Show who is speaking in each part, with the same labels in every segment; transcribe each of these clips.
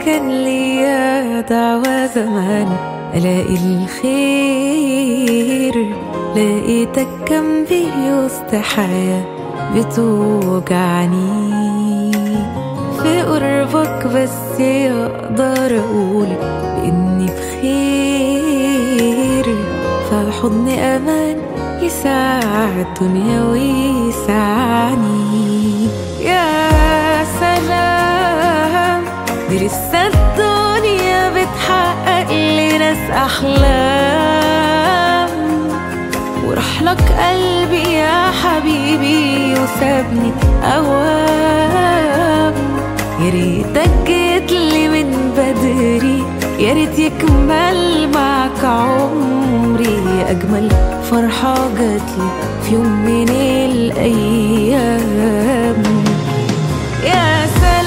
Speaker 1: كان ليا دعوة زمان ألاقي الخير، لقيتك جنبي وسط حياة بتوجعني. في قربك بس أقدر أقول بإني بخير، فحضن أمان يساعد الدنيا ويسعني. يا سلام، دي لسه الدنيا بتحقق لناس أحلام، وراح لك قلبي يا حبيبي وسابني أوام. يا ريتك جيتلي من بدري، يا ريت يكمل معك عمري. أجمل فرحة جاتلي في يوم من الأيام. يا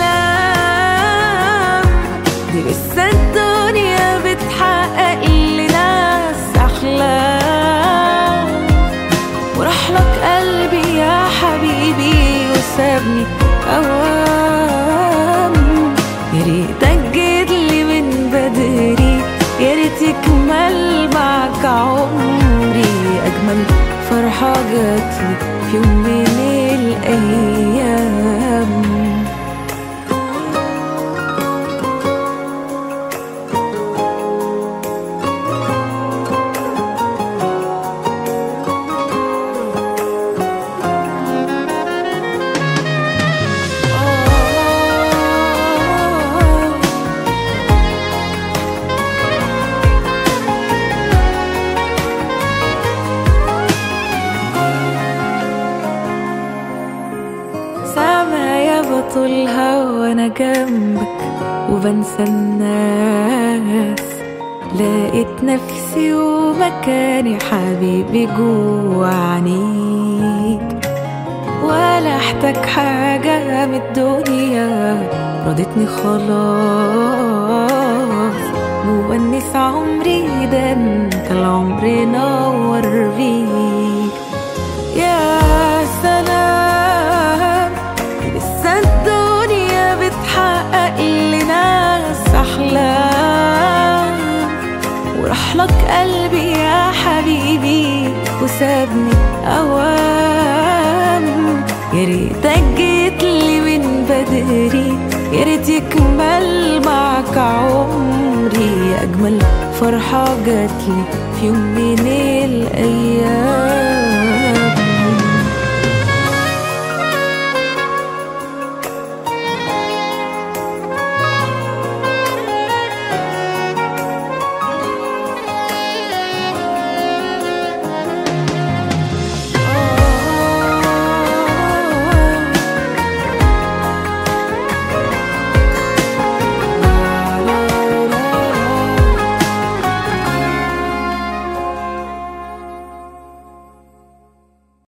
Speaker 1: سلام، دي لسه الدنيا بتحقق لناس أحلام، وراح لك قلبي يا حبيبي وسابني أوام. يا ريتك جيتلي من بدري، يا ريت يكمل معك عمري. أجمل فرحة جاتلي في يوم من الأيام. بطولها وانا جنبك وبنسى الناس، لقيت نفسي ومكاني حبيبي جوا عينيك. ولا احتاج حاجة من الدنيا، رضيتني خلاص. مونس عمري ده انت العمر نور بيك. يا سلام، لسه الدنيا بتحقق لناس أحلام، وراح لك قلبي يا حبيبي وسابني أوام. يا ريتك جيتلي من بدري، يا ريت يكمل معك عمري. أجمل فرحة جاتلي في يوم من الأيام.